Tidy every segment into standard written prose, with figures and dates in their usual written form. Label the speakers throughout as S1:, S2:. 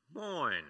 S1: Moin.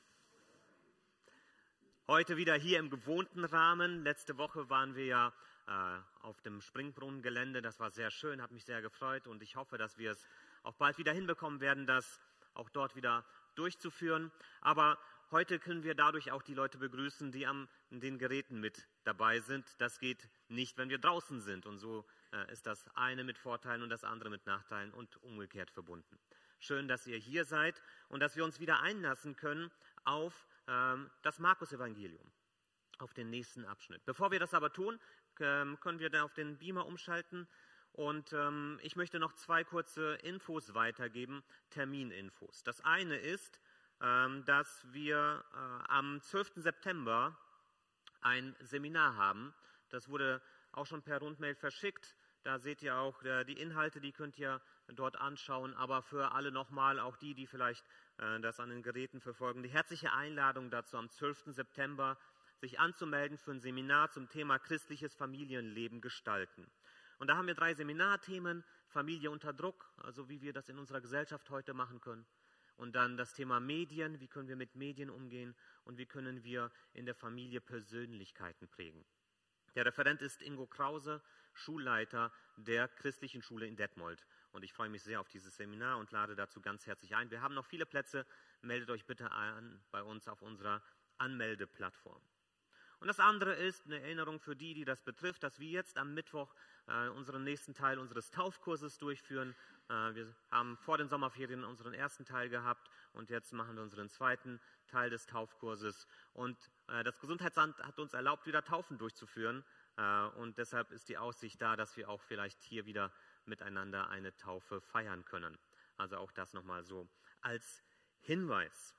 S1: Heute wieder hier im gewohnten Rahmen. Letzte Woche waren wir ja auf dem Springbrunnengelände. Das war sehr schön, hat mich sehr gefreut und ich hoffe, dass wir es auch bald wieder hinbekommen werden, das auch dort wieder durchzuführen. Aber heute können wir dadurch auch die Leute begrüßen, die an den Geräten mit dabei sind. Das geht nicht, wenn wir draußen sind. Und so ist das eine mit Vorteilen und das andere mit Nachteilen und umgekehrt verbunden. Schön, dass ihr hier seid und dass wir uns wieder einlassen können auf das Markus-Evangelium, auf den nächsten Abschnitt. Bevor wir das aber tun, können wir dann auf den Beamer umschalten und ich möchte noch zwei kurze Infos weitergeben, Termininfos. Das eine ist, dass wir am 12. September ein Seminar haben. Das wurde auch schon per Rundmail verschickt. Da seht ihr auch die Inhalte, die könnt ihr dort anschauen. Aber für alle nochmal, auch die vielleicht das an den Geräten verfolgen, die herzliche Einladung dazu, am 12. September sich anzumelden für ein Seminar zum Thema christliches Familienleben gestalten. Und da haben wir 3 Seminarthemen: Familie unter Druck, also wie wir das in unserer Gesellschaft heute machen können. Und dann das Thema Medien, wie können wir mit Medien umgehen und wie können wir in der Familie Persönlichkeiten prägen. Der Referent ist Ingo Krause, Schulleiter der christlichen Schule in Detmold. Und ich freue mich sehr auf dieses Seminar und lade dazu ganz herzlich ein. Wir haben noch viele Plätze, meldet euch bitte an bei uns auf unserer Anmeldeplattform. Und das andere ist eine Erinnerung für die das betrifft, dass wir jetzt am Mittwoch unseren nächsten Teil unseres Taufkurses durchführen. Wir haben vor den Sommerferien unseren ersten Teil gehabt und jetzt machen wir unseren zweiten Teil des Taufkurses. Und das Gesundheitsamt hat uns erlaubt, wieder Taufen durchzuführen. Und deshalb ist die Aussicht da, dass wir auch vielleicht hier wieder miteinander eine Taufe feiern können. Also auch das nochmal so als Hinweis.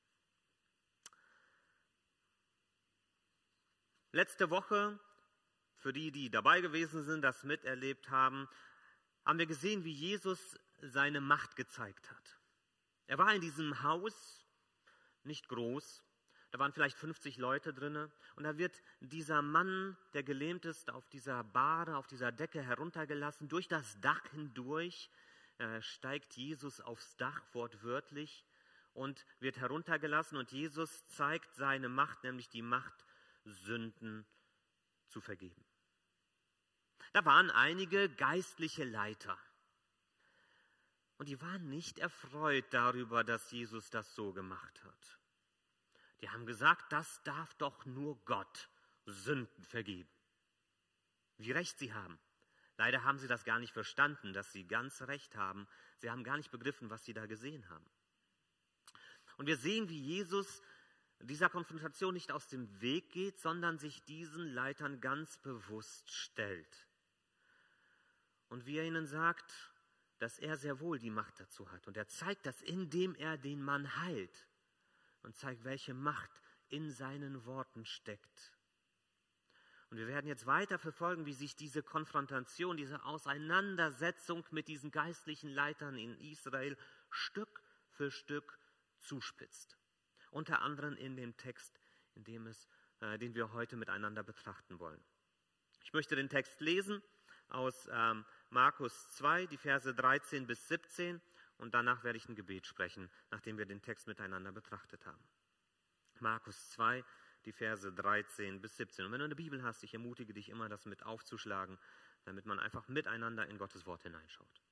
S1: Letzte Woche, für die dabei gewesen sind, das miterlebt haben, haben wir gesehen, wie Jesus seine Macht gezeigt hat. Er war in diesem Haus, nicht groß, da waren vielleicht 50 Leute drin und da wird dieser Mann, der gelähmt ist, auf dieser Bahre, auf dieser Decke heruntergelassen. Durch das Dach hindurch steigt Jesus aufs Dach wortwörtlich und wird heruntergelassen und Jesus zeigt seine Macht, nämlich die Macht, Sünden zu vergeben. Da waren einige geistliche Leiter und die waren nicht erfreut darüber, dass Jesus das so gemacht hat. Die haben gesagt, das darf doch nur Gott Sünden vergeben. Wie recht sie haben. Leider haben sie das gar nicht verstanden, dass sie ganz recht haben. Sie haben gar nicht begriffen, was sie da gesehen haben. Und wir sehen, wie Jesus dieser Konfrontation nicht aus dem Weg geht, sondern sich diesen Leitern ganz bewusst stellt. Und wie er ihnen sagt, dass er sehr wohl die Macht dazu hat. Und er zeigt das, indem er den Mann heilt und zeigt, welche Macht in seinen Worten steckt. Und wir werden jetzt weiter verfolgen, wie sich diese Konfrontation, diese Auseinandersetzung mit diesen geistlichen Leitern in Israel Stück für Stück zuspitzt. Unter anderem in dem Text, den wir heute miteinander betrachten wollen. Ich möchte den Text lesen aus Markus 2, die Verse 13 bis 17 und danach werde ich ein Gebet sprechen, nachdem wir den Text miteinander betrachtet haben. Markus 2, die Verse 13 bis 17. Und wenn du eine Bibel hast, ich ermutige dich immer, das mit aufzuschlagen, damit man einfach miteinander in Gottes Wort hineinschaut.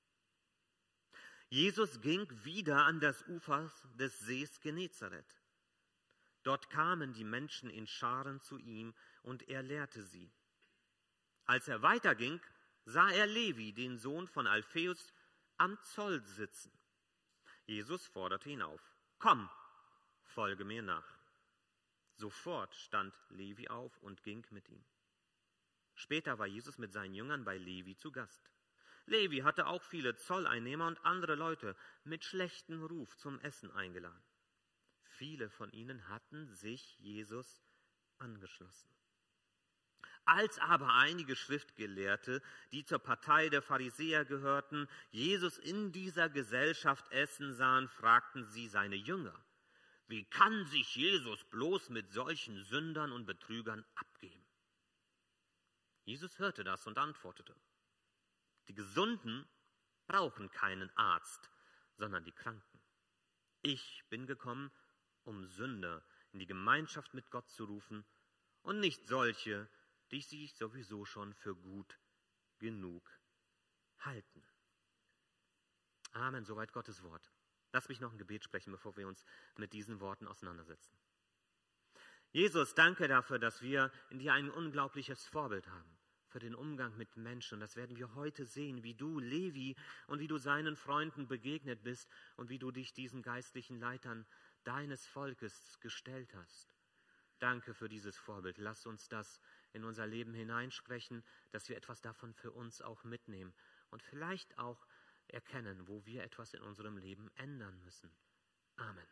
S1: Jesus ging wieder an das Ufer des Sees Genezareth. Dort kamen die Menschen in Scharen zu ihm und er lehrte sie. Als er weiterging, sah er Levi, den Sohn von Alpheus, am Zoll sitzen. Jesus forderte ihn auf: Komm, folge mir nach. Sofort stand Levi auf und ging mit ihm. Später war Jesus mit seinen Jüngern bei Levi zu Gast. Levi hatte auch viele Zolleinnehmer und andere Leute mit schlechtem Ruf zum Essen eingeladen. Viele von ihnen hatten sich Jesus angeschlossen. Als aber einige Schriftgelehrte, die zur Partei der Pharisäer gehörten, Jesus in dieser Gesellschaft essen sahen, fragten sie seine Jünger: Wie kann sich Jesus bloß mit solchen Sündern und Betrügern abgeben? Jesus hörte das und antwortete: Die Gesunden brauchen keinen Arzt, sondern die Kranken. Ich bin gekommen, um Sünder in die Gemeinschaft mit Gott zu rufen und nicht solche, die sich sowieso schon für gut genug halten. Amen, soweit Gottes Wort. Lass mich noch ein Gebet sprechen, bevor wir uns mit diesen Worten auseinandersetzen. Jesus, danke dafür, dass wir in dir ein unglaubliches Vorbild haben für den Umgang mit Menschen. Und das werden wir heute sehen, wie du Levi und wie du seinen Freunden begegnet bist und wie du dich diesen geistlichen Leitern deines Volkes gestellt hast. Danke für dieses Vorbild. Lass uns das in unser Leben hineinsprechen, dass wir etwas davon für uns auch mitnehmen und vielleicht auch erkennen, wo wir etwas in unserem Leben ändern müssen. Amen.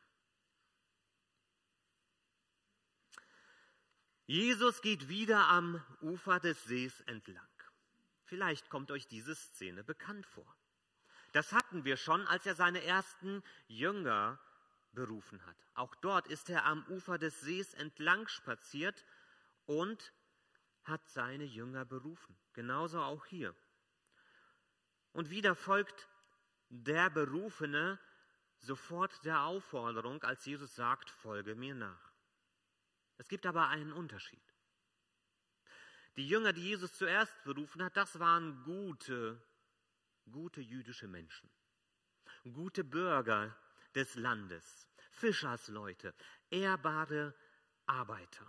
S1: Jesus geht wieder am Ufer des Sees entlang. Vielleicht kommt euch diese Szene bekannt vor. Das hatten wir schon, als er seine ersten Jünger berufen hat. Auch dort ist er am Ufer des Sees entlang spaziert und hat seine Jünger berufen. Genauso auch hier. Und wieder folgt der Berufene sofort der Aufforderung, als Jesus sagt, folge mir nach. Es gibt aber einen Unterschied. Die Jünger, die Jesus zuerst berufen hat, das waren gute jüdische Menschen. Gute Bürger des Landes, Fischersleute, ehrbare Arbeiter.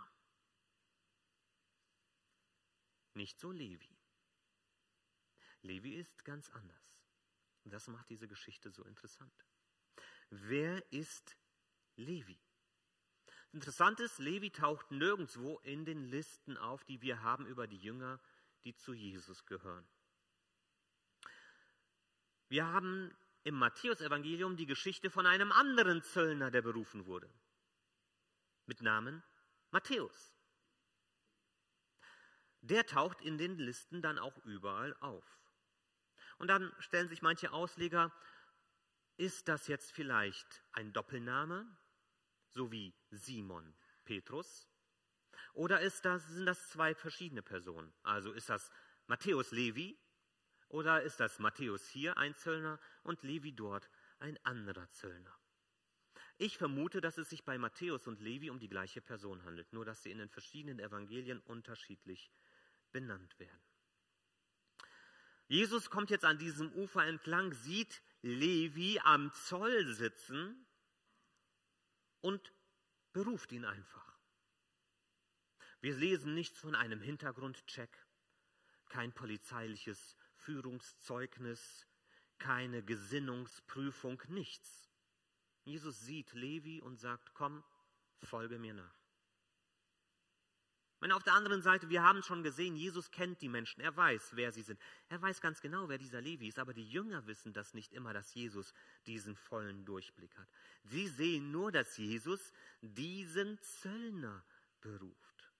S1: Nicht so Levi. Levi ist ganz anders. Und das macht diese Geschichte so interessant. Wer ist Levi? Interessant ist, Levi taucht nirgendwo in den Listen auf, die wir haben über die Jünger, die zu Jesus gehören. Wir haben im Matthäusevangelium die Geschichte von einem anderen Zöllner, der berufen wurde. Mit Namen Matthäus. Der taucht in den Listen dann auch überall auf. Und dann stellen sich manche Ausleger, ist das jetzt vielleicht ein Doppelname, so wie Simon Petrus? Oder sind das zwei verschiedene Personen? Also ist das Matthäus Levi oder ist das Matthäus hier ein Zöllner und Levi dort ein anderer Zöllner? Ich vermute, dass es sich bei Matthäus und Levi um die gleiche Person handelt, nur dass sie in den verschiedenen Evangelien unterschiedlich benannt werden. Jesus kommt jetzt an diesem Ufer entlang, sieht Levi am Zoll sitzen und beruft ihn einfach. Wir lesen nichts von einem Hintergrundcheck, kein polizeiliches Führungszeugnis, keine Gesinnungsprüfung, nichts. Jesus sieht Levi und sagt, komm, folge mir nach. Und auf der anderen Seite, wir haben schon gesehen, Jesus kennt die Menschen, er weiß, wer sie sind. Er weiß ganz genau, wer dieser Levi ist, aber die Jünger wissen das nicht immer, dass Jesus diesen vollen Durchblick hat. Sie sehen nur, dass Jesus diesen Zöllner beruft.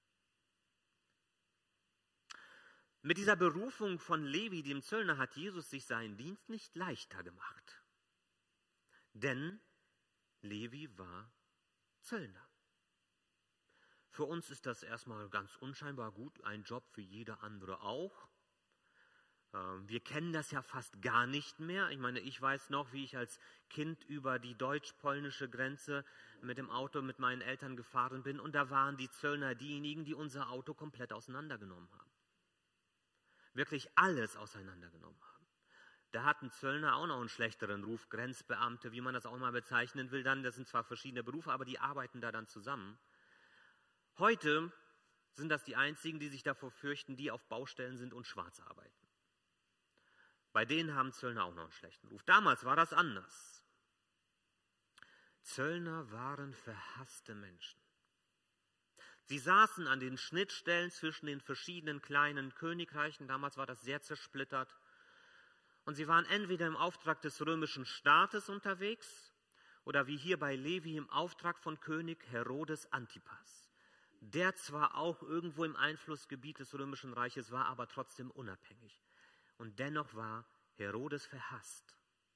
S1: Mit dieser Berufung von Levi, dem Zöllner, hat Jesus sich seinen Dienst nicht leichter gemacht. Denn Levi war Zöllner. Für uns ist das erstmal ganz unscheinbar gut, ein Job wie jeder andere auch. Wir kennen das ja fast gar nicht mehr. Ich meine, ich weiß noch, wie ich als Kind über die deutsch-polnische Grenze mit dem Auto mit meinen Eltern gefahren bin und da waren die Zöllner diejenigen, die unser Auto komplett auseinandergenommen haben. Wirklich alles auseinandergenommen haben. Da hatten Zöllner auch noch einen schlechteren Ruf, Grenzbeamte, wie man das auch mal bezeichnen will. Das sind zwar verschiedene Berufe, aber die arbeiten da dann zusammen. Heute sind das die einzigen, die sich davor fürchten, die auf Baustellen sind und schwarz arbeiten. Bei denen haben Zöllner auch noch einen schlechten Ruf. Damals war das anders. Zöllner waren verhasste Menschen. Sie saßen an den Schnittstellen zwischen den verschiedenen kleinen Königreichen. Damals war das sehr zersplittert. Und sie waren entweder im Auftrag des römischen Staates unterwegs oder wie hier bei Levi im Auftrag von König Herodes Antipas. Der zwar auch irgendwo im Einflussgebiet des Römischen Reiches war, aber trotzdem unabhängig. Und dennoch war Herodes verhasst.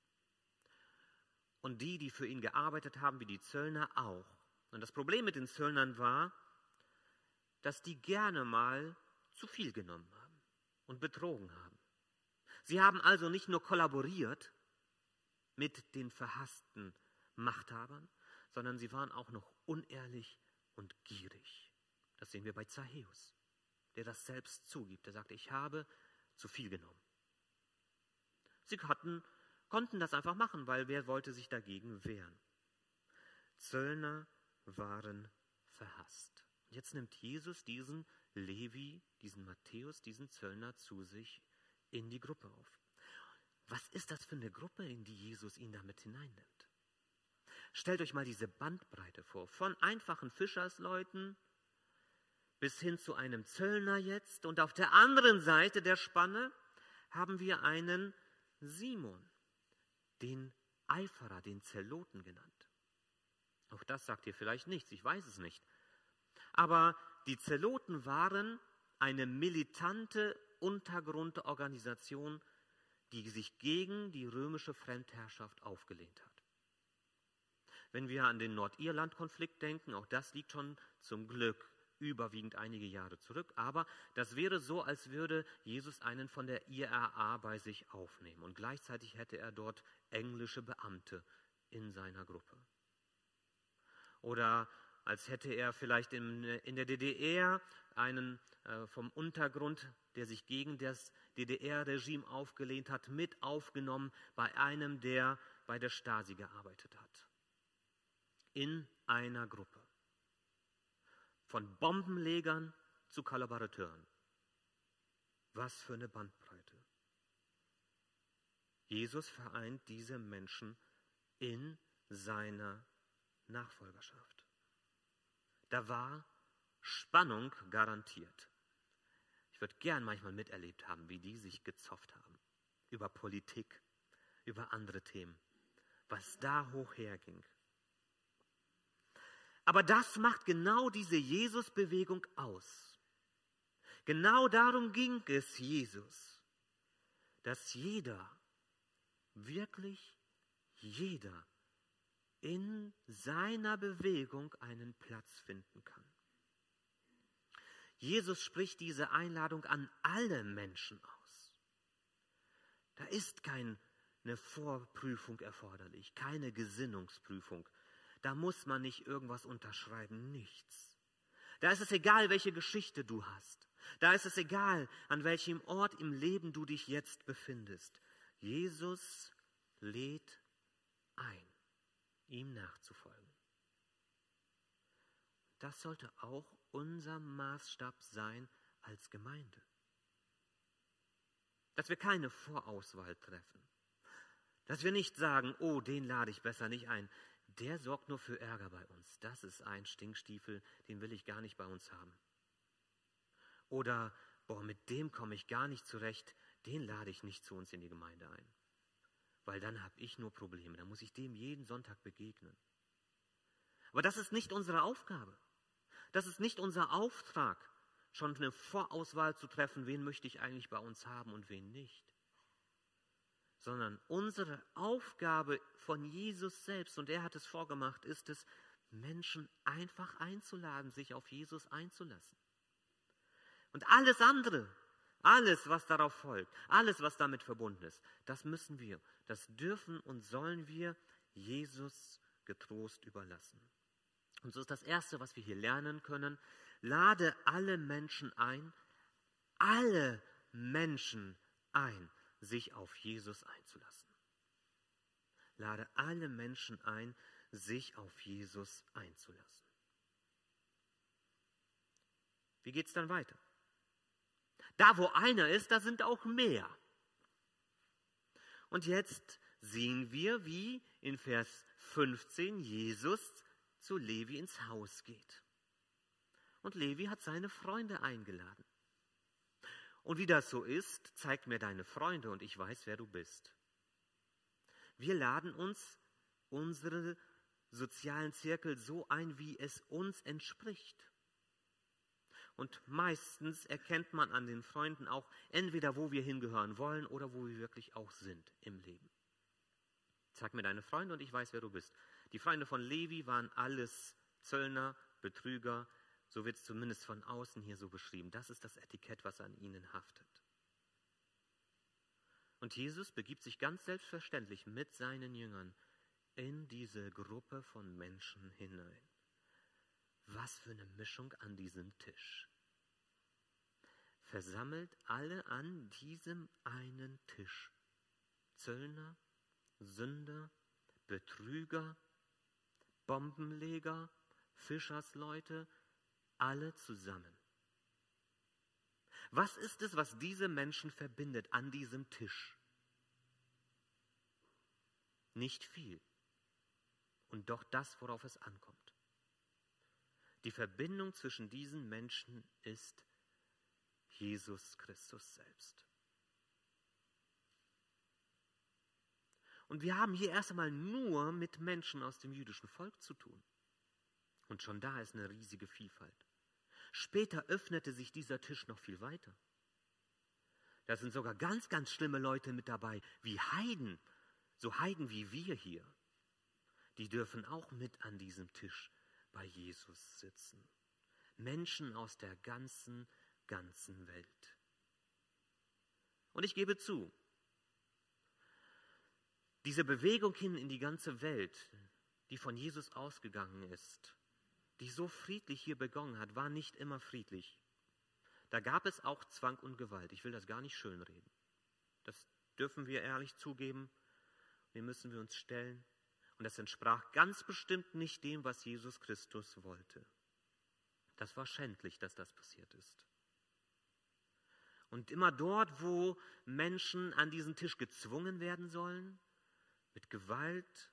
S1: Und die für ihn gearbeitet haben, wie die Zöllner auch. Und das Problem mit den Zöllnern war, dass die gerne mal zu viel genommen haben und betrogen haben. Sie haben also nicht nur kollaboriert mit den verhassten Machthabern, sondern sie waren auch noch unehrlich und gierig. Das sehen wir bei Zachäus, der das selbst zugibt. Der sagt, ich habe zu viel genommen. Sie konnten das einfach machen, weil wer wollte sich dagegen wehren? Zöllner waren verhasst. Jetzt nimmt Jesus diesen Levi, diesen Matthäus, diesen Zöllner zu sich in die Gruppe auf. Was ist das für eine Gruppe, in die Jesus ihn damit hineinnimmt? Stellt euch mal diese Bandbreite vor, von einfachen Fischersleuten bis hin zu einem Zöllner jetzt. Und auf der anderen Seite der Spanne haben wir einen Simon, den Eiferer, den Zeloten genannt. Auch das sagt ihr vielleicht nichts, ich weiß es nicht. Aber die Zeloten waren eine militante Untergrundorganisation, die sich gegen die römische Fremdherrschaft aufgelehnt hat. Wenn wir an den Nordirland-Konflikt denken, auch das liegt schon zum Glück überwiegend einige Jahre zurück, aber das wäre so, als würde Jesus einen von der IRA bei sich aufnehmen und gleichzeitig hätte er dort englische Beamte in seiner Gruppe. Oder als hätte er vielleicht in der DDR einen vom Untergrund, der sich gegen das DDR-Regime aufgelehnt hat, mit aufgenommen bei einem, der bei der Stasi gearbeitet hat. In einer Gruppe. Von Bombenlegern zu Kollaborateuren. Was für eine Bandbreite. Jesus vereint diese Menschen in seiner Nachfolgerschaft. Da war Spannung garantiert. Ich würde gern manchmal miterlebt haben, wie die sich gezofft haben. Über Politik, über andere Themen. Was da hoch herging. Aber das macht genau diese Jesus-Bewegung aus. Genau darum ging es Jesus, dass jeder, wirklich jeder, in seiner Bewegung einen Platz finden kann. Jesus spricht diese Einladung an alle Menschen aus. Da ist keine Vorprüfung erforderlich, keine Gesinnungsprüfung. Da muss man nicht irgendwas unterschreiben, nichts. Da ist es egal, welche Geschichte du hast. Da ist es egal, an welchem Ort im Leben du dich jetzt befindest. Jesus lädt ein, ihm nachzufolgen. Das sollte auch unser Maßstab sein als Gemeinde. Dass wir keine Vorauswahl treffen. Dass wir nicht sagen, oh, den lade ich besser nicht ein. Der sorgt nur für Ärger bei uns. Das ist ein Stinkstiefel, den will ich gar nicht bei uns haben. Oder, mit dem komme ich gar nicht zurecht, den lade ich nicht zu uns in die Gemeinde ein. Weil dann habe ich nur Probleme, dann muss ich dem jeden Sonntag begegnen. Aber das ist nicht unsere Aufgabe. Das ist nicht unser Auftrag, schon eine Vorauswahl zu treffen, wen möchte ich eigentlich bei uns haben und wen nicht. Sondern unsere Aufgabe von Jesus selbst, und er hat es vorgemacht, ist es, Menschen einfach einzuladen, sich auf Jesus einzulassen. Und alles andere, alles, was darauf folgt, alles, was damit verbunden ist, das müssen wir, das dürfen und sollen wir Jesus getrost überlassen. Und so ist das Erste, was wir hier lernen können, lade alle Menschen ein, sich auf Jesus einzulassen. Lade alle Menschen ein, sich auf Jesus einzulassen. Wie geht es dann weiter? Da, wo einer ist, da sind auch mehr. Und jetzt sehen wir, wie in Vers 15 Jesus zu Levi ins Haus geht. Und Levi hat seine Freunde eingeladen. Und wie das so ist, zeig mir deine Freunde und ich weiß, wer du bist. Wir laden uns unsere sozialen Zirkel so ein, wie es uns entspricht. Und meistens erkennt man an den Freunden auch entweder, wo wir hingehören wollen oder wo wir wirklich auch sind im Leben. Zeig mir deine Freunde und ich weiß, wer du bist. Die Freunde von Levi waren alles Zöllner, Betrüger, so wird es zumindest von außen hier so beschrieben. Das ist das Etikett, was an ihnen haftet. Und Jesus begibt sich ganz selbstverständlich mit seinen Jüngern in diese Gruppe von Menschen hinein. Was für eine Mischung an diesem Tisch. Versammelt alle an diesem einen Tisch. Zöllner, Sünder, Betrüger, Bombenleger, Fischersleute, alle zusammen. Was ist es, was diese Menschen verbindet an diesem Tisch? Nicht viel. Und doch das, worauf es ankommt. Die Verbindung zwischen diesen Menschen ist Jesus Christus selbst. Und wir haben hier erst einmal nur mit Menschen aus dem jüdischen Volk zu tun. Und schon da ist eine riesige Vielfalt. Später öffnete sich dieser Tisch noch viel weiter. Da sind sogar ganz, ganz schlimme Leute mit dabei, wie Heiden, so Heiden wie wir hier. Die dürfen auch mit an diesem Tisch bei Jesus sitzen. Menschen aus der ganzen Welt. Und ich gebe zu, diese Bewegung hin in die ganze Welt, die von Jesus ausgegangen ist, die so friedlich hier begonnen hat, war nicht immer friedlich. Da gab es auch Zwang und Gewalt. Ich will das gar nicht schönreden. Das dürfen wir ehrlich zugeben. Dem müssen wir uns stellen. Und das entsprach ganz bestimmt nicht dem, was Jesus Christus wollte. Das war schändlich, dass das passiert ist. Und immer dort, wo Menschen an diesen Tisch gezwungen werden sollen, mit Gewalt,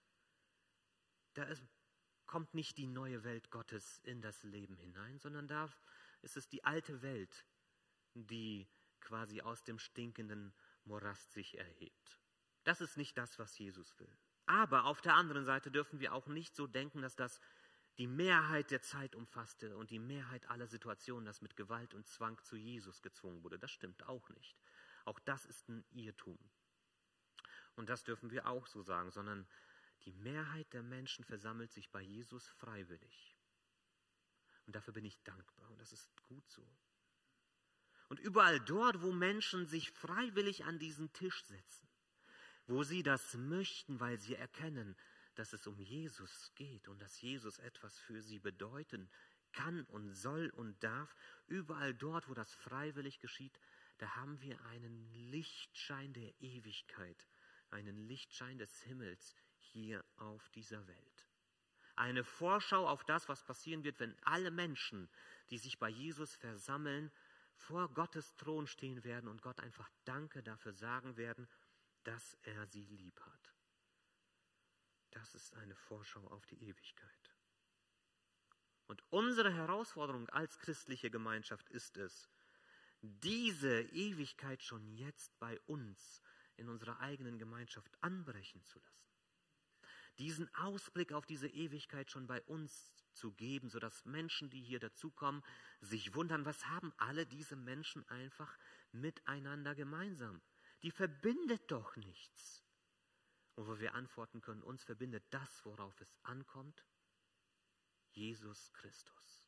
S1: kommt nicht die neue Welt Gottes in das Leben hinein, sondern da ist es die alte Welt, die quasi aus dem stinkenden Morast sich erhebt. Das ist nicht das, was Jesus will. Aber auf der anderen Seite dürfen wir auch nicht so denken, dass das die Mehrheit der Zeit umfasste und die Mehrheit aller Situationen, dass mit Gewalt und Zwang zu Jesus gezwungen wurde. Das stimmt auch nicht. Auch das ist ein Irrtum. Und das dürfen wir auch so sagen, sondern die Mehrheit der Menschen versammelt sich bei Jesus freiwillig. Und dafür bin ich dankbar und das ist gut so. Und überall dort, wo Menschen sich freiwillig an diesen Tisch setzen, wo sie das möchten, weil sie erkennen, dass es um Jesus geht und dass Jesus etwas für sie bedeuten kann und soll und darf, überall dort, wo das freiwillig geschieht, da haben wir einen Lichtschein der Ewigkeit, einen Lichtschein des Himmels hier auf dieser Welt. Eine Vorschau auf das, was passieren wird, wenn alle Menschen, die sich bei Jesus versammeln, vor Gottes Thron stehen werden und Gott einfach Danke dafür sagen werden, dass er sie lieb hat. Das ist eine Vorschau auf die Ewigkeit. Und unsere Herausforderung als christliche Gemeinschaft ist es, diese Ewigkeit schon jetzt bei uns in unserer eigenen Gemeinschaft anbrechen zu lassen. Diesen Ausblick auf diese Ewigkeit schon bei uns zu geben, sodass Menschen, die hier dazukommen, sich wundern, was haben alle diese Menschen einfach miteinander gemeinsam? Die verbindet doch nichts. Und wo wir antworten können, uns verbindet das, worauf es ankommt, Jesus Christus.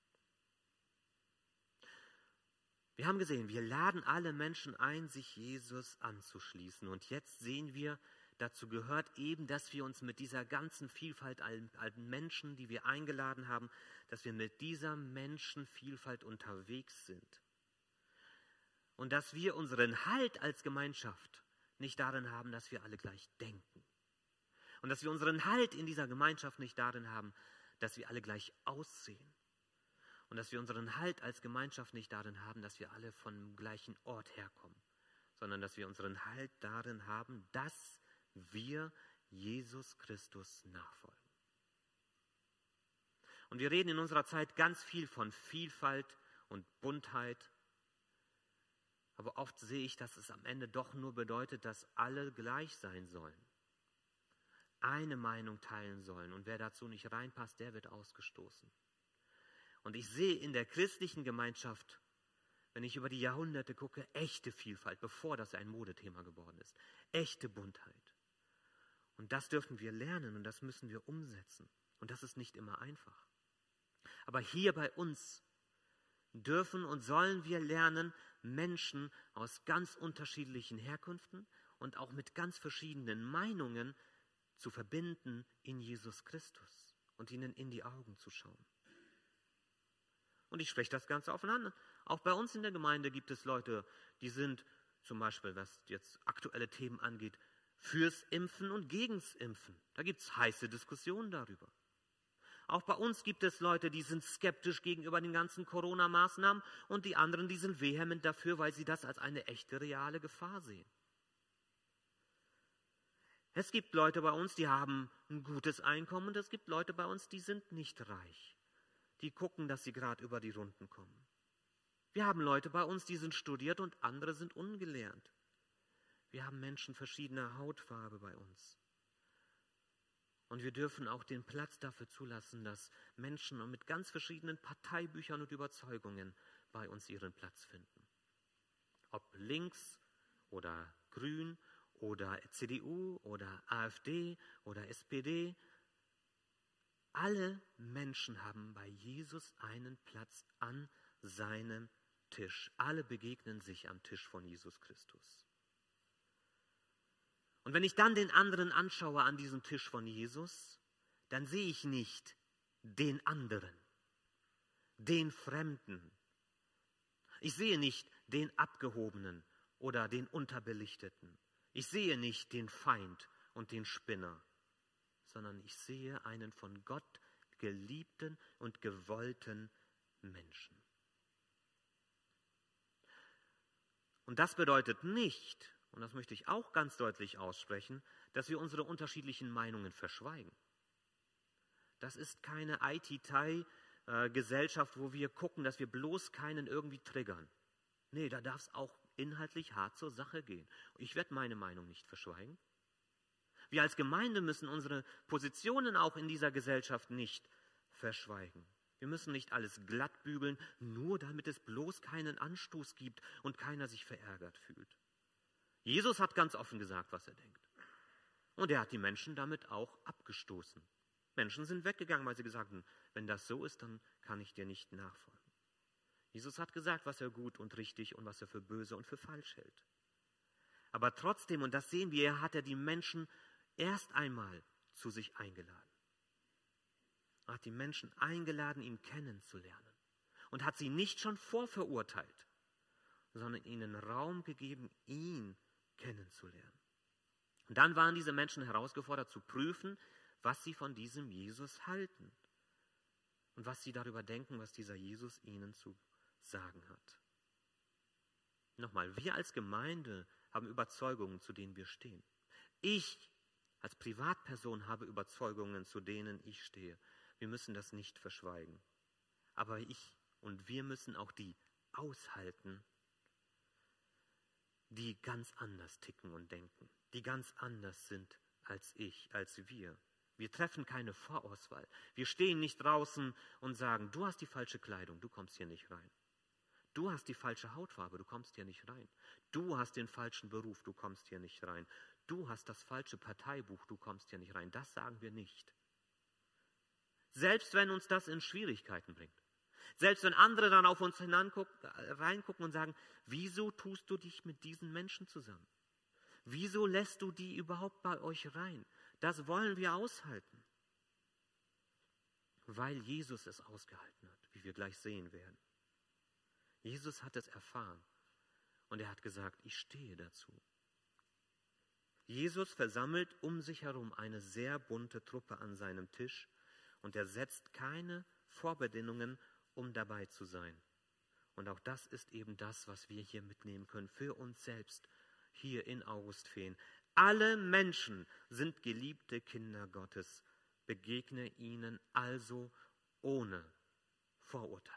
S1: Wir haben gesehen, wir laden alle Menschen ein, sich Jesus anzuschließen. Und jetzt sehen wir, dazu gehört eben, dass wir uns mit dieser ganzen Vielfalt an Menschen, die wir eingeladen haben, dass wir mit dieser Menschenvielfalt unterwegs sind. Und dass wir unseren Halt als Gemeinschaft nicht darin haben, dass wir alle gleich denken. Und dass wir unseren Halt in dieser Gemeinschaft nicht darin haben, dass wir alle gleich aussehen. Und dass wir unseren Halt als Gemeinschaft nicht darin haben, dass wir alle vom gleichen Ort herkommen. Sondern dass wir unseren Halt darin haben, dass wir Jesus Christus nachfolgen. Und wir reden in unserer Zeit ganz viel von Vielfalt und Buntheit. Aber oft sehe ich, dass es am Ende doch nur bedeutet, dass alle gleich sein sollen. Eine Meinung teilen sollen. Und wer dazu nicht reinpasst, der wird ausgestoßen. Und ich sehe in der christlichen Gemeinschaft, wenn ich über die Jahrhunderte gucke, echte Vielfalt, bevor das ein Modethema geworden ist. Echte Buntheit. Und das dürfen wir lernen und das müssen wir umsetzen. Und das ist nicht immer einfach. Aber hier bei uns dürfen und sollen wir lernen, Menschen aus ganz unterschiedlichen Herkünften und auch mit ganz verschiedenen Meinungen zu verbinden in Jesus Christus und ihnen in die Augen zu schauen. Und ich spreche das Ganze offen an. Auch bei uns in der Gemeinde gibt es Leute, die sind zum Beispiel, was jetzt aktuelle Themen angeht, fürs Impfen und gegens Impfen. Da gibt es heiße Diskussionen darüber. Auch bei uns gibt es Leute, die sind skeptisch gegenüber den ganzen Corona-Maßnahmen und die anderen, die sind vehement dafür, weil sie das als eine echte, reale Gefahr sehen. Es gibt Leute bei uns, die haben ein gutes Einkommen und es gibt Leute bei uns, die sind nicht reich. Die gucken, dass sie gerade über die Runden kommen. Wir haben Leute bei uns, die sind studiert und andere sind ungelernt. Wir haben Menschen verschiedener Hautfarbe bei uns. Und wir dürfen auch den Platz dafür zulassen, dass Menschen mit ganz verschiedenen Parteibüchern und Überzeugungen bei uns ihren Platz finden. Ob links oder grün oder CDU oder AfD oder SPD. Alle Menschen haben bei Jesus einen Platz an seinem Tisch. Alle begegnen sich am Tisch von Jesus Christus. Und wenn ich dann den anderen anschaue an diesem Tisch von Jesus, dann sehe ich nicht den anderen, den Fremden. Ich sehe nicht den Abgehobenen oder den Unterbelichteten. Ich sehe nicht den Feind und den Spinner, sondern ich sehe einen von Gott geliebten und gewollten Menschen. Und das bedeutet nicht, und das möchte ich auch ganz deutlich aussprechen, dass wir unsere unterschiedlichen Meinungen verschweigen. Das ist keine IT-Tai-Gesellschaft, wo wir gucken, dass wir bloß keinen irgendwie triggern. Nee, da darf es auch inhaltlich hart zur Sache gehen. Ich werde meine Meinung nicht verschweigen. Wir als Gemeinde müssen unsere Positionen auch in dieser Gesellschaft nicht verschweigen. Wir müssen nicht alles glatt bügeln, nur damit es bloß keinen Anstoß gibt und keiner sich verärgert fühlt. Jesus hat ganz offen gesagt, was er denkt. Und er hat die Menschen damit auch abgestoßen. Menschen sind weggegangen, weil sie gesagt haben, wenn das so ist, dann kann ich dir nicht nachfolgen. Jesus hat gesagt, was er gut und richtig und was er für böse und für falsch hält. Aber trotzdem, und das sehen wir, hat er die Menschen erst einmal zu sich eingeladen. Er hat die Menschen eingeladen, ihn kennenzulernen. Und hat sie nicht schon vorverurteilt, sondern ihnen Raum gegeben, ihn kennenzulernen. Und dann waren diese Menschen herausgefordert zu prüfen, was sie von diesem Jesus halten und was sie darüber denken, was dieser Jesus ihnen zu sagen hat. Nochmal, wir als Gemeinde haben Überzeugungen, zu denen wir stehen. Ich als Privatperson habe Überzeugungen, zu denen ich stehe. Wir müssen das nicht verschweigen. Aber ich und wir müssen auch die aushalten, die ganz anders ticken und denken, die ganz anders sind als ich, als wir. Wir treffen keine Vorauswahl. Wir stehen nicht draußen und sagen, du hast die falsche Kleidung, du kommst hier nicht rein. Du hast die falsche Hautfarbe, du kommst hier nicht rein. Du hast den falschen Beruf, du kommst hier nicht rein. Du hast das falsche Parteibuch, du kommst hier nicht rein. Das sagen wir nicht. Selbst wenn uns das in Schwierigkeiten bringt. Selbst wenn andere dann auf uns reingucken und sagen, wieso tust du dich mit diesen Menschen zusammen? Wieso lässt du die überhaupt bei euch rein? Das wollen wir aushalten. Weil Jesus es ausgehalten hat, wie wir gleich sehen werden. Jesus hat es erfahren und er hat gesagt, ich stehe dazu. Jesus versammelt um sich herum eine sehr bunte Truppe an seinem Tisch und er setzt keine Vorbedingungen, um dabei zu sein. Und auch das ist eben das, was wir hier mitnehmen können für uns selbst, hier in Augustfehn. Alle Menschen sind geliebte Kinder Gottes. Begegne ihnen also ohne Vorurteile.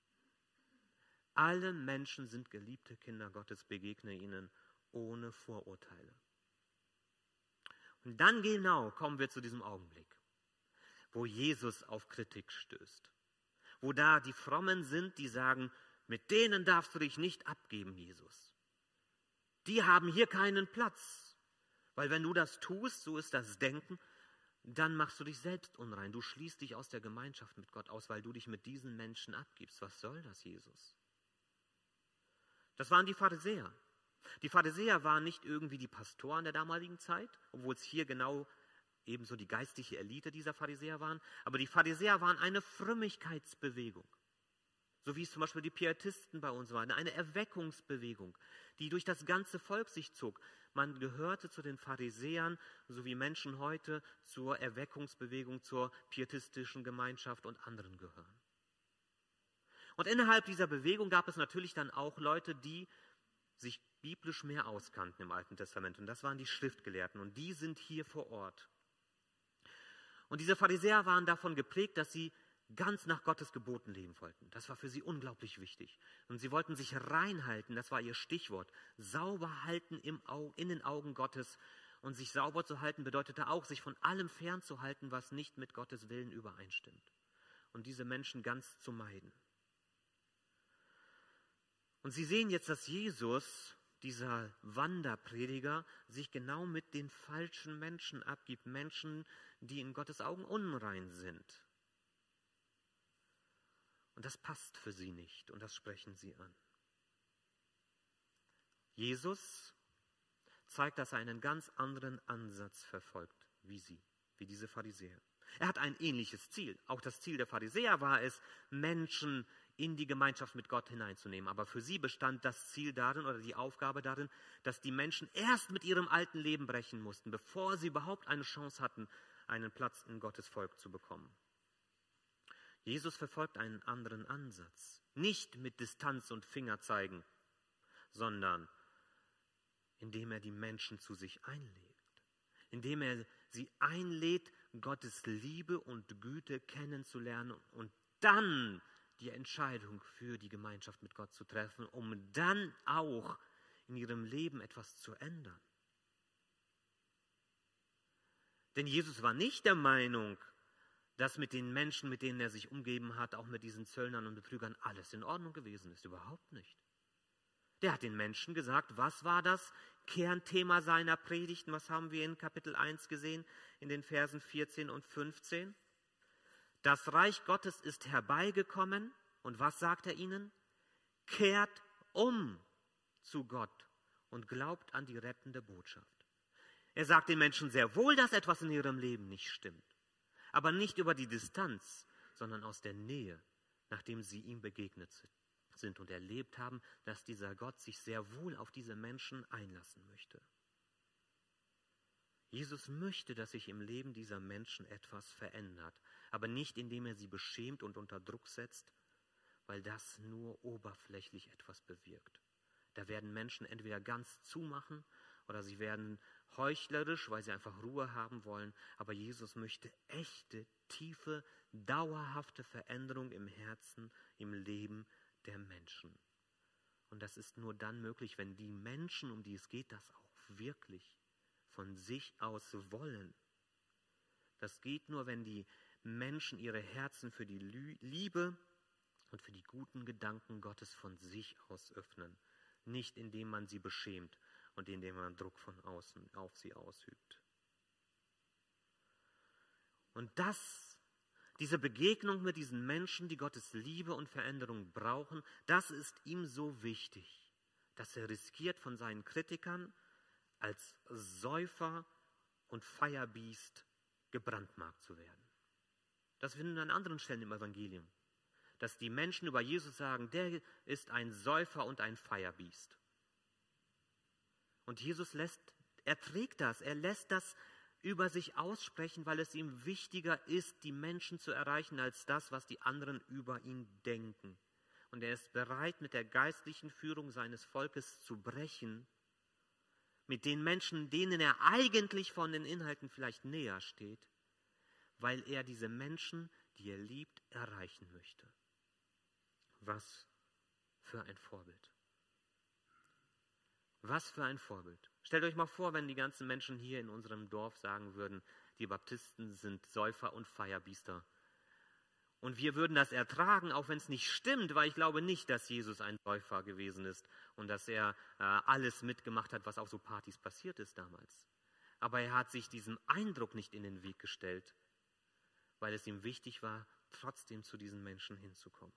S1: Alle Menschen sind geliebte Kinder Gottes. Begegne ihnen ohne Vorurteile. Und dann genau kommen wir zu diesem Augenblick, wo Jesus auf Kritik stößt. Wo da die Frommen sind, die sagen, mit denen darfst du dich nicht abgeben, Jesus. Die haben hier keinen Platz. Weil wenn du das tust, so ist das Denken, dann machst du dich selbst unrein. Du schließt dich aus der Gemeinschaft mit Gott aus, weil du dich mit diesen Menschen abgibst. Was soll das, Jesus? Das waren die Pharisäer. Die Pharisäer waren nicht irgendwie die Pastoren der damaligen Zeit, obwohl es hier genau ebenso die geistliche Elite dieser Pharisäer waren. Aber die Pharisäer waren eine Frömmigkeitsbewegung. So wie es zum Beispiel die Pietisten bei uns waren. Eine Erweckungsbewegung, die durch das ganze Volk sich zog. Man gehörte zu den Pharisäern, so wie Menschen heute zur Erweckungsbewegung, zur pietistischen Gemeinschaft und anderen gehören. Und innerhalb dieser Bewegung gab es natürlich dann auch Leute, die sich biblisch mehr auskannten im Alten Testament. Und das waren die Schriftgelehrten. Und die sind hier vor Ort. Und diese Pharisäer waren davon geprägt, dass sie ganz nach Gottes Geboten leben wollten. Das war für sie unglaublich wichtig. Und sie wollten sich reinhalten, das war ihr Stichwort. Sauber halten in den Augen Gottes. Und sich sauber zu halten bedeutete auch, sich von allem fernzuhalten, was nicht mit Gottes Willen übereinstimmt. Und diese Menschen ganz zu meiden. Und sie sehen jetzt, dass Jesus, dieser Wanderprediger, sich genau mit den falschen Menschen abgibt. Menschen, die in Gottes Augen unrein sind. Und das passt für sie nicht und das sprechen sie an. Jesus zeigt, dass er einen ganz anderen Ansatz verfolgt, wie diese Pharisäer. Er hat ein ähnliches Ziel. Auch das Ziel der Pharisäer war es, Menschen in die Gemeinschaft mit Gott hineinzunehmen. Aber für sie bestand das Ziel darin oder die Aufgabe darin, dass die Menschen erst mit ihrem alten Leben brechen mussten, bevor sie überhaupt eine Chance hatten, einen Platz in Gottes Volk zu bekommen. Jesus verfolgt einen anderen Ansatz. Nicht mit Distanz und Fingerzeigen, sondern indem er die Menschen zu sich einlädt. Indem er sie einlädt, Gottes Liebe und Güte kennenzulernen und dann die Entscheidung für die Gemeinschaft mit Gott zu treffen, um dann auch in ihrem Leben etwas zu ändern. Denn Jesus war nicht der Meinung, dass mit den Menschen, mit denen er sich umgeben hat, auch mit diesen Zöllnern und Betrügern, alles in Ordnung gewesen ist. Überhaupt nicht. Der hat den Menschen gesagt, was war das Kernthema seiner Predigten? Was haben wir in Kapitel 1 gesehen, in den Versen 14 und 15? Das Reich Gottes ist herbeigekommen. Und was sagt er ihnen? Kehrt um zu Gott und glaubt an die rettende Botschaft. Er sagt den Menschen sehr wohl, dass etwas in ihrem Leben nicht stimmt. Aber nicht über die Distanz, sondern aus der Nähe, nachdem sie ihm begegnet sind und erlebt haben, dass dieser Gott sich sehr wohl auf diese Menschen einlassen möchte. Jesus möchte, dass sich im Leben dieser Menschen etwas verändert, aber nicht indem er sie beschämt und unter Druck setzt, weil das nur oberflächlich etwas bewirkt. Da werden Menschen entweder ganz zumachen oder sie werden heuchlerisch, weil sie einfach Ruhe haben wollen. Aber Jesus möchte echte, tiefe, dauerhafte Veränderung im Herzen, im Leben der Menschen. Und das ist nur dann möglich, wenn die Menschen, um die es geht, das auch wirklich von sich aus wollen. Das geht nur, wenn die Menschen ihre Herzen für die Liebe und für die guten Gedanken Gottes von sich aus öffnen. Nicht indem man sie beschämt und indem man Druck von außen auf sie ausübt. Und diese Begegnung mit diesen Menschen, die Gottes Liebe und Veränderung brauchen, das ist ihm so wichtig, dass er riskiert, von seinen Kritikern als Säufer und Feierbiest gebrandmarkt zu werden. Das finden wir an anderen Stellen im Evangelium, dass die Menschen über Jesus sagen, der ist ein Säufer und ein Feierbiest. Und Jesus trägt das, er lässt das über sich aussprechen, weil es ihm wichtiger ist, die Menschen zu erreichen, als das, was die anderen über ihn denken. Und er ist bereit, mit der geistlichen Führung seines Volkes zu brechen, mit den Menschen, denen er eigentlich von den Inhalten vielleicht näher steht, weil er diese Menschen, die er liebt, erreichen möchte. Was für ein Vorbild. Was für ein Vorbild. Stellt euch mal vor, wenn die ganzen Menschen hier in unserem Dorf sagen würden, die Baptisten sind Säufer und Feierbiester. Und wir würden das ertragen, auch wenn es nicht stimmt, weil ich glaube nicht, dass Jesus ein Säufer gewesen ist und dass er alles mitgemacht hat, was auf so Partys passiert ist damals. Aber er hat sich diesem Eindruck nicht in den Weg gestellt, weil es ihm wichtig war, trotzdem zu diesen Menschen hinzukommen.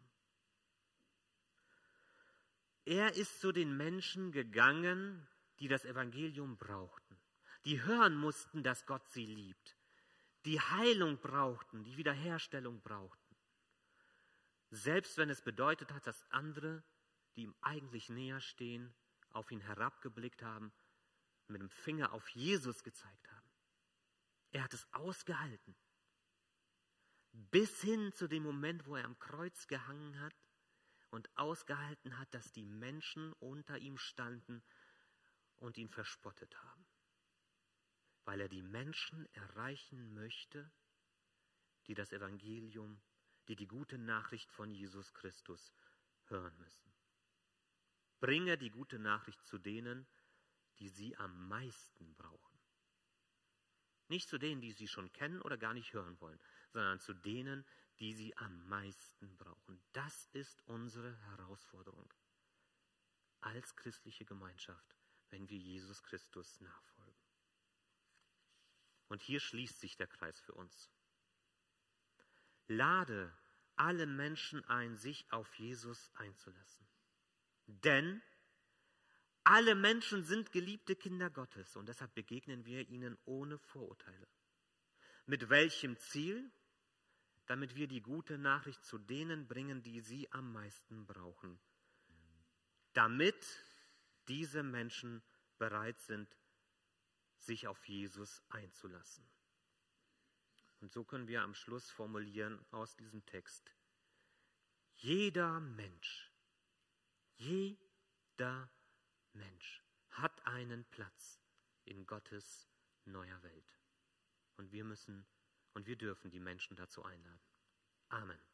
S1: Er ist zu den Menschen gegangen, die das Evangelium brauchten, die hören mussten, dass Gott sie liebt, die Heilung brauchten, die Wiederherstellung brauchten. Selbst wenn es bedeutet hat, dass andere, die ihm eigentlich näher stehen, auf ihn herabgeblickt haben und mit dem Finger auf Jesus gezeigt haben. Er hat es ausgehalten. Bis hin zu dem Moment, wo er am Kreuz gehangen hat und ausgehalten hat, dass die Menschen unter ihm standen und ihn verspottet haben. Weil er die Menschen erreichen möchte, die das Evangelium, die gute Nachricht von Jesus Christus hören müssen. Bringe die gute Nachricht zu denen, die sie am meisten brauchen. Nicht zu denen, die sie schon kennen oder gar nicht hören wollen, sondern zu denen, die sie am meisten brauchen. Das ist unsere Herausforderung als christliche Gemeinschaft, wenn wir Jesus Christus nachfolgen. Und hier schließt sich der Kreis für uns. Lade alle Menschen ein, sich auf Jesus einzulassen. Denn alle Menschen sind geliebte Kinder Gottes und deshalb begegnen wir ihnen ohne Vorurteile. Mit welchem Ziel? Damit wir die gute Nachricht zu denen bringen, die sie am meisten brauchen. Damit diese Menschen bereit sind, sich auf Jesus einzulassen. Und so können wir am Schluss formulieren aus diesem Text: Jeder Mensch hat einen Platz in Gottes neuer Welt. Und wir dürfen die Menschen dazu einladen. Amen.